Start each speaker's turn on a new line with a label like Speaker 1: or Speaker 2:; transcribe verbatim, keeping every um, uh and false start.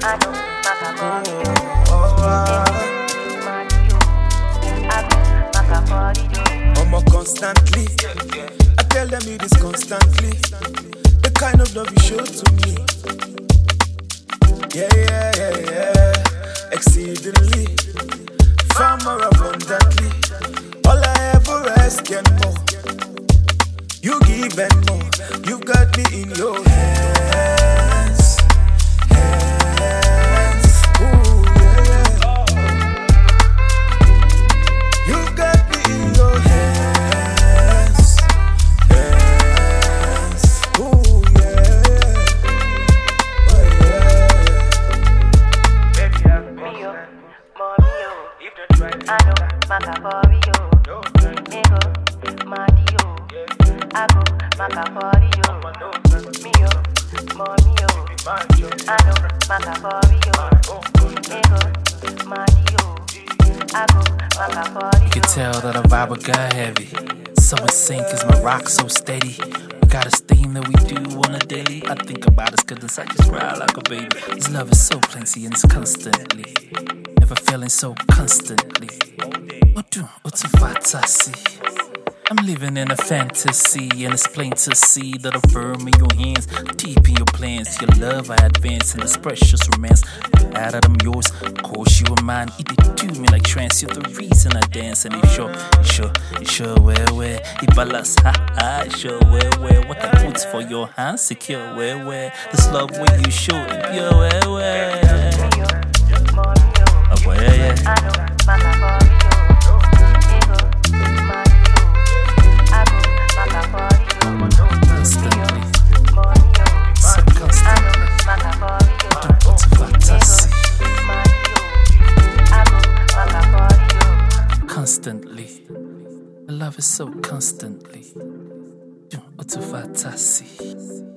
Speaker 1: Mama constantly, I tell them it is constantly the kind of love you show to me. Yeah, yeah, yeah, yeah. Exceedingly, far more abundantly. All I ever ask and more. You give and more. You got me in your hands, hands. Ooh, yeah, yeah. You got me in your hands, hands. Ooh, yeah. Oh, yeah. Baby, I'm
Speaker 2: Mio, mommy, if they try, I know, Macaforio, Nego, Madio, I go, Macaforio, Mio, mommy, I know, Macaforio, Nego, Madio, I go, Macaforio.
Speaker 3: You can tell that our vibe got heavy. So in sync is my rock so steady. We got a theme that we do on a daily. I think about us cause inside just cry like a baby. This love is so plenty and it's constantly. Never feeling so constantly. Odu, otufata. I'm living in a fantasy, and it's plain to see that I'm firm in your hands, deep in your plans. Your love I advance in this precious romance. Out of them yours, of course you are mine. It did do me like trance. You're the reason I dance, and it's sure, it's sure, it's sure where where it balance, ha ha. It's sure where where what I put for your hands secure where where this love when you show it pure where where. Oh boy, yeah yeah. Constantly, the love is so constantly. Otufata.